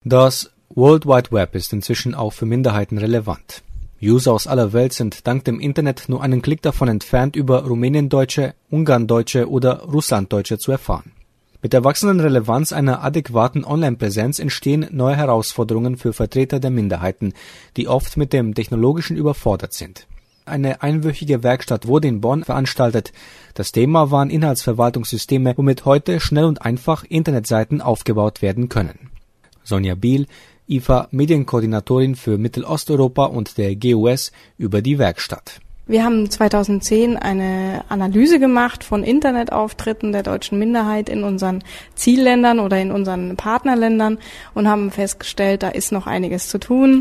Das World Wide Web ist inzwischen auch für Minderheiten relevant. User aus aller Welt sind dank dem Internet nur einen Klick davon entfernt, über Rumäniendeutsche, Ungarndeutsche oder Russlanddeutsche zu erfahren. Mit der wachsenden Relevanz einer adäquaten Online-Präsenz entstehen neue Herausforderungen für Vertreter der Minderheiten, die oft mit dem Technologischen überfordert sind. Eine einwöchige Werkstatt wurde in Bonn veranstaltet. Das Thema waren Inhaltsverwaltungssysteme, womit heute schnell und einfach Internetseiten aufgebaut werden können. Sonja Biel, IFA Medienkoordinatorin für Mittelosteuropa und der GUS, über die Werkstatt. Wir haben 2010 eine Analyse gemacht von Internetauftritten der deutschen Minderheit in unseren Zielländern oder in unseren Partnerländern und haben festgestellt, da ist noch einiges zu tun.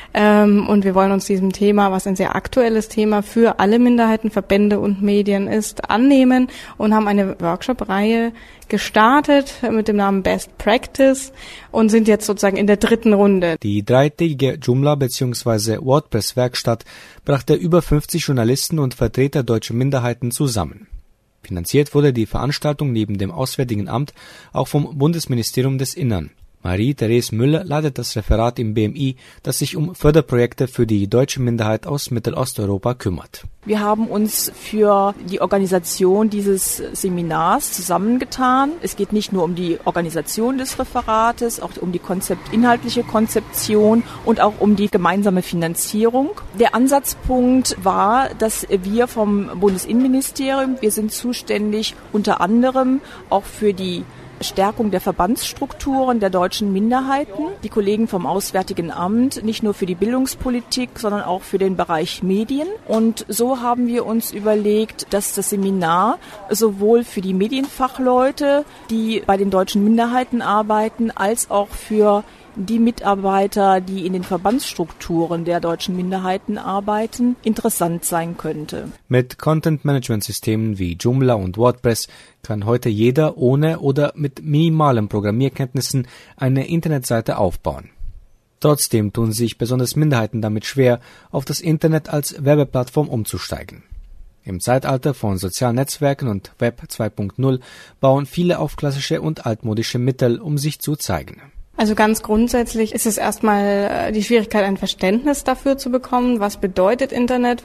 Und wir wollen uns diesem Thema, was ein sehr aktuelles Thema für alle Minderheitenverbände und Medien ist, annehmen und haben eine Workshop-Reihe gestartet mit dem Namen Best Practice und sind jetzt sozusagen in der 3. Runde. Die dreitägige Joomla bzw. WordPress-Werkstatt brachte über 50 Journalisten und Vertreter deutscher Minderheiten zusammen. Finanziert wurde die Veranstaltung neben dem Auswärtigen Amt auch vom Bundesministerium des Innern. Marie-Therese Müller leitet das Referat im BMI, das sich um Förderprojekte für die deutsche Minderheit aus Mittelosteuropa kümmert. Wir haben uns für die Organisation dieses Seminars zusammengetan. Es geht nicht nur um die Organisation des Referates, auch um die inhaltliche Konzeption und auch um die gemeinsame Finanzierung. Der Ansatzpunkt war, dass wir vom Bundesinnenministerium, wir sind zuständig unter anderem auch für die Stärkung der Verbandsstrukturen der deutschen Minderheiten. Die Kollegen vom Auswärtigen Amt, nicht nur für die Bildungspolitik, sondern auch für den Bereich Medien. Und so haben wir uns überlegt, dass das Seminar sowohl für die Medienfachleute, die bei den deutschen Minderheiten arbeiten, als auch für die Mitarbeiter, die in den Verbandsstrukturen der deutschen Minderheiten arbeiten, interessant sein könnte. Mit Content-Management-Systemen wie Joomla und WordPress kann heute jeder ohne oder mit minimalen Programmierkenntnissen eine Internetseite aufbauen. Trotzdem tun sich besonders Minderheiten damit schwer, auf das Internet als Werbeplattform umzusteigen. Im Zeitalter von sozialen Netzwerken und Web 2.0 bauen viele auf klassische und altmodische Mittel, um sich zu zeigen. Also ganz grundsätzlich ist es erstmal die Schwierigkeit, ein Verständnis dafür zu bekommen, was bedeutet Internet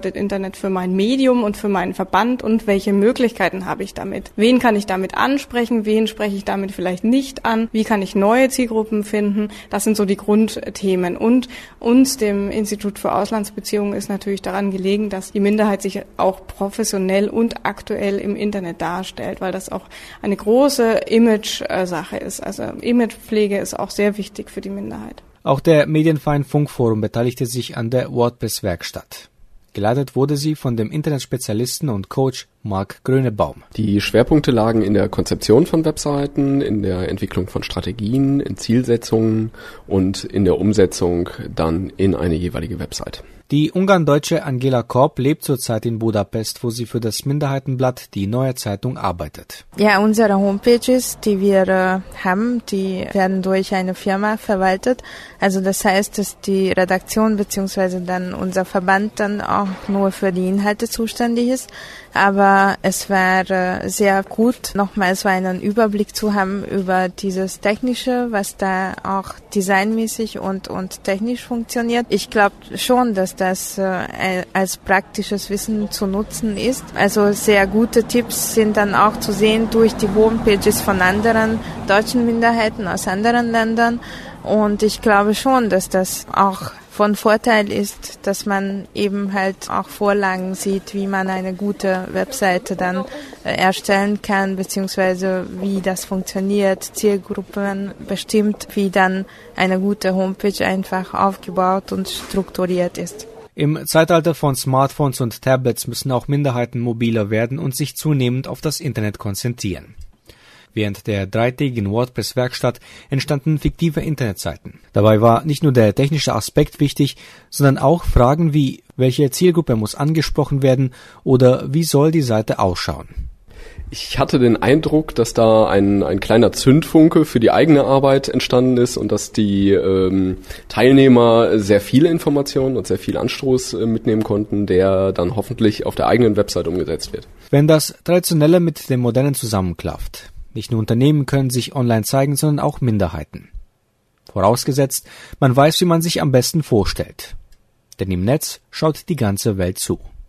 für mein Medium und für meinen Verband und welche Möglichkeiten habe ich damit. Wen kann ich damit ansprechen, wen spreche ich damit vielleicht nicht an, wie kann ich neue Zielgruppen finden, das sind so die Grundthemen. Und uns, dem Institut für Auslandsbeziehungen, ist natürlich daran gelegen, dass die Minderheit sich auch professionell und aktuell im Internet darstellt, weil das auch eine große Image-Sache ist, also Imagepflege ist auch sehr wichtig für die Minderheit. Auch der Medienverein Funkforum beteiligte sich an der WordPress-Werkstatt. Geleitet wurde sie von dem Internetspezialisten und Coach Marc Grönebaum. Die Schwerpunkte lagen in der Konzeption von Webseiten, in der Entwicklung von Strategien, in Zielsetzungen und in der Umsetzung dann in eine jeweilige Website. Die Ungarndeutsche Angela Korb lebt zurzeit in Budapest, wo sie für das Minderheitenblatt Die Neue Zeitung arbeitet. Ja, unsere Homepages, die wir haben, die werden durch eine Firma verwaltet. Also das heißt, dass die Redaktion bzw. dann unser Verband dann auch nur für die Inhalte zuständig ist. Aber es wäre sehr gut, nochmals so einen Überblick zu haben über dieses Technische, was da auch designmäßig und technisch funktioniert. Ich glaube schon, dass das als praktisches Wissen zu nutzen ist. Also sehr gute Tipps sind dann auch zu sehen durch die Homepages von anderen deutschen Minderheiten aus anderen Ländern. Und ich glaube schon, dass das auch von Vorteil ist, dass man eben halt auch Vorlagen sieht, wie man eine gute Webseite dann erstellen kann, beziehungsweise wie das funktioniert, Zielgruppen bestimmt, wie dann eine gute Homepage einfach aufgebaut und strukturiert ist. Im Zeitalter von Smartphones und Tablets müssen auch Minderheiten mobiler werden und sich zunehmend auf das Internet konzentrieren. Während der dreitägigen WordPress-Werkstatt entstanden fiktive Internetseiten. Dabei war nicht nur der technische Aspekt wichtig, sondern auch Fragen wie, welche Zielgruppe muss angesprochen werden oder wie soll die Seite ausschauen. Ich hatte den Eindruck, dass da ein kleiner Zündfunke für die eigene Arbeit entstanden ist und dass die Teilnehmer sehr viele Informationen und sehr viel Anstoß mitnehmen konnten, der dann hoffentlich auf der eigenen Website umgesetzt wird. Wenn das Traditionelle mit dem Modernen zusammenklafft. Nicht nur Unternehmen können sich online zeigen, sondern auch Minderheiten. Vorausgesetzt, man weiß, wie man sich am besten vorstellt. Denn im Netz schaut die ganze Welt zu.